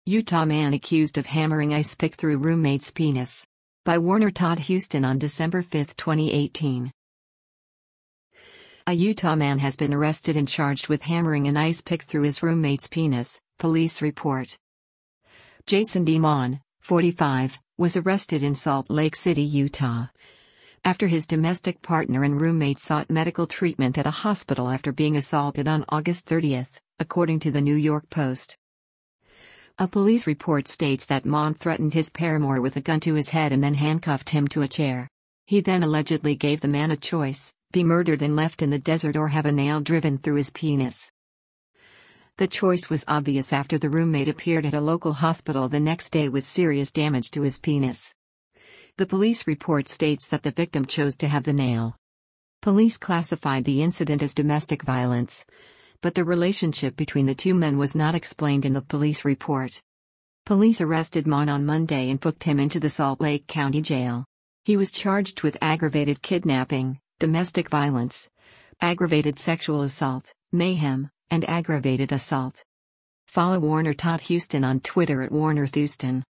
Utah man accused of hammering ice pick through roommate's penis. By Warner Todd Houston on December 5, 2018. A Utah man has been arrested and charged with hammering an ice pick through his roommate's penis, police report. Jason DeMon, 45, was arrested in Salt Lake City, Utah, after his domestic partner and roommate sought medical treatment at a hospital after being assaulted on August 30, according to the New York Post. A police report states that Mon threatened his paramour with a gun to his head and then handcuffed him to a chair. He then allegedly gave the man a choice: be murdered and left in the desert or have a nail driven through his penis. The choice was obvious after the roommate appeared at a local hospital the next day with serious damage to his penis. The police report states that the victim chose to have the nail. Police classified the incident as domestic violence, but the relationship between the two men was not explained in the police report. Police arrested Mon on Monday and booked him into the Salt Lake County Jail. He was charged with aggravated kidnapping, domestic violence, aggravated sexual assault, mayhem, and aggravated assault. Follow Warner Todd Houston on Twitter at WarnerThouston.